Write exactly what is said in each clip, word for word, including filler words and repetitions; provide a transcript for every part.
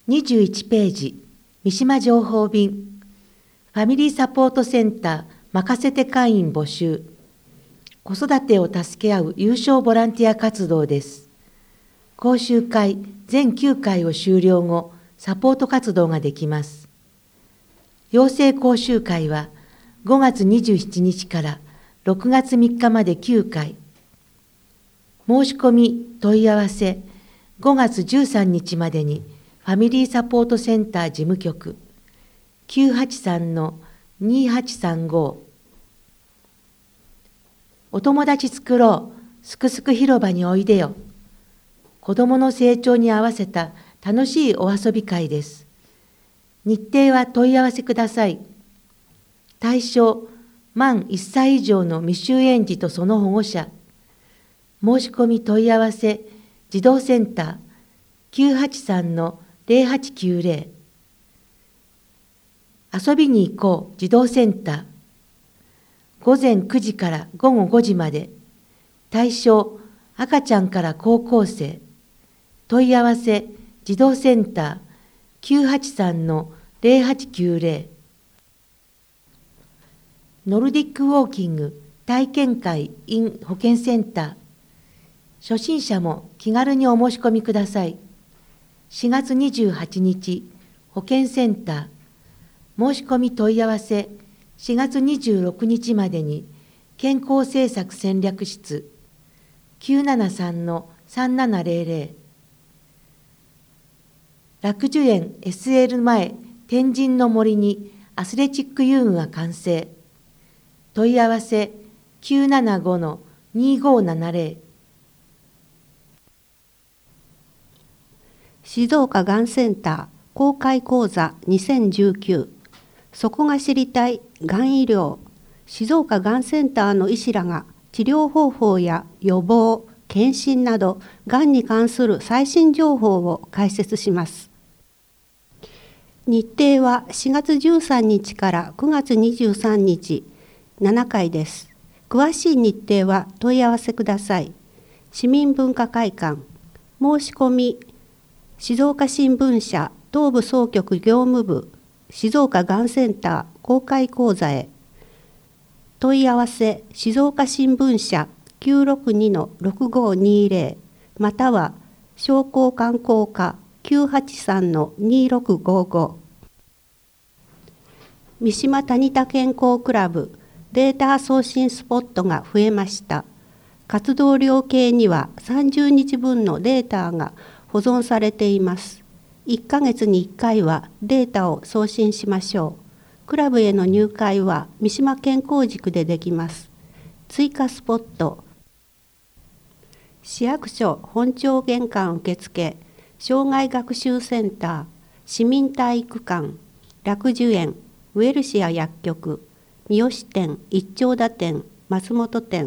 にじゅういちページ、三島情報便、ファミリーサポートセンター任せて会員募集、子育てを助け合う有償ボランティア活動です。講習会全きゅうかいを終了後、サポート活動ができます。養成講習会はごがつにじゅうしちにちからろくがつみっかまできゅうかい。申し込み問い合わせごがつじゅうさんにちまでにファミリーサポートセンター事務局 きゅうはちさんのにはちさんご。お友達作ろう、すくすく広場においでよ。子どもの成長に合わせた楽しいお遊び会です。日程は問い合わせください。対象、満いっさい以上の未就園児とその保護者。申し込み問い合わせ、児童センター きゅうはちさんのぜろはちきゅうぜろ。遊びに行こう児童センター。ごぜんくじからごごごじまで。対象、赤ちゃんから高校生。問い合わせ、児童センター きゅうはちさんのぜろはちきゅうぜろ。ノルディックウォーキング体験会 in 保健センター。初心者も気軽にお申し込みください。しがつにじゅうはちにち、保健センター。申し込み問い合わせ、しがつにじゅうろくにちまでに、健康政策戦略室、きゅうななさんのさんななぜろぜろ。楽寿園 エスエル 前天神の森にアスレチック遊具が完成。問い合わせ、きゅうななごのにごななぜろ。 静岡がんセンター公開講座にせんじゅうきゅう。そこが知りたいがん医療。静岡がんセンターの医師らが治療方法や予防、検診などがんに関する最新情報を解説します。日程はしがつじゅうさんにちからくがつにじゅうさんにち、ななかいです。詳しい日程は問い合わせください。市民文化会館、申し込み、静岡新聞社東部総局業務部静岡がんセンター公開講座へ。問い合わせ、静岡新聞社 きゅうろくにのろくごにぜろ または商工観光課 きゅうはちさんのにろくごご。三島谷田健康クラブデータ送信スポットが増えました。活動量計にはさんじゅうにちぶんのデータが保存されています。いっかげつにいっかいはデータを送信しましょう。クラブへの入会は三島健康塾でできます。追加スポット。市役所本庁玄関受付、障害学習センター、市民体育館、楽寿園、ウェルシア薬局、三好店、一丁田店、松本店。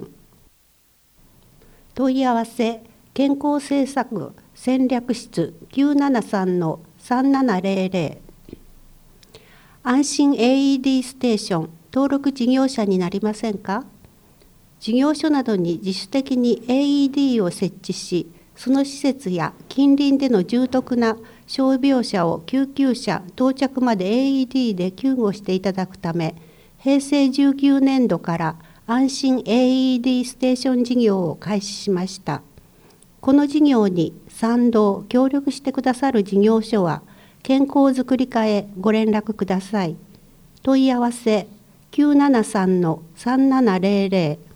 問い合わせ、健康政策戦略室 きゅうななさんのさんななぜろぜろ。安心 エーイーディー ステーション登録事業者になりませんか？事業所などに自主的に エーイーディー を設置し、その施設や近隣での重篤な傷病者を救急車到着まで エーイーディー で救護していただくため、へいせいじゅうきゅうねんどから安心 エーイーディー ステーション事業を開始しました。この事業に賛同・協力してくださる事業所は、健康づくり課へご連絡ください。問い合わせ、きゅうななさんのさんななぜろぜろ。